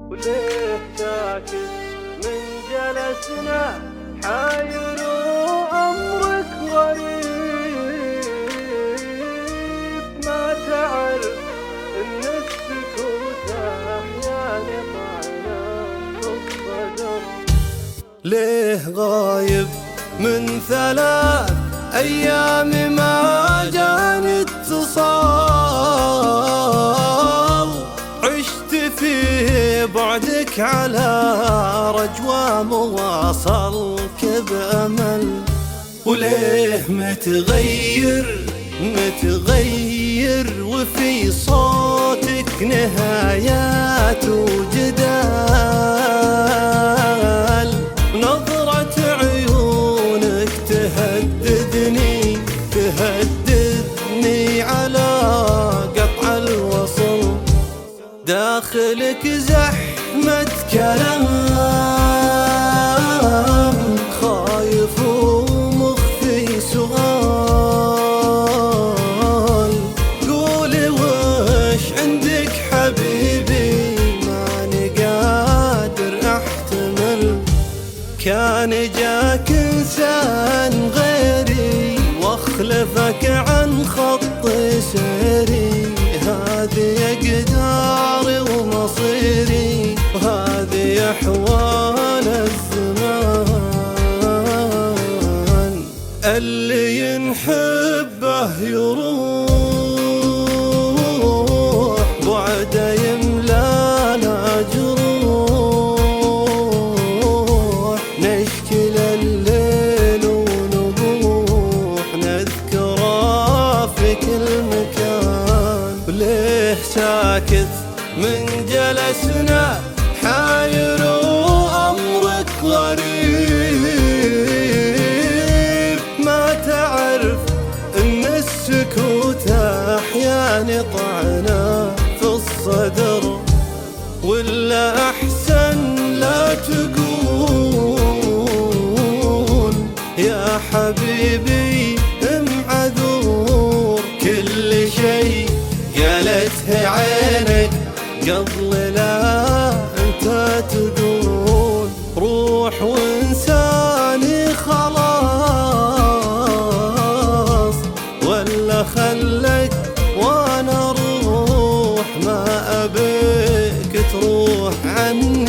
وليه ساكت من جلسنا حاير وأمرك غريب؟ ما تعرف إن السكوت أحيانا طعنة في الصدر. ليه غايب من 3 أيام ما جاني اتصال؟ عشت في بعدك على رجوى مواصلك بأمل. وليه متغير وفي صوتك نهايات وجدال؟ نظرة عيونك تهددني على قطع الوصل. داخلك زحمة كلام خايف ومخفي سؤال. قولي وش عندك حبيبي، ماني قادر احتمل. كان جاك انسان غيري واخلفك عن خط سيري. هذه اقداري ومصيري، وهذه احوال الزمان. اللي ينحبه يروح، بعده يملانا جروح. نشكي الليل ونبوح، نذكره في كل مكان. وليه ساكت من جلسنا حاير وأمرك غريب؟ ما تعرف إن السكوت أحيانا طعنة في الصدر. ولا أحسن لا تقول يا حبيبي معذور. كل شي قالته عينك قبل لا انت تقول. روح وانساني خلاص، ولا خلك وانا اروح. ما ابيك تروح عني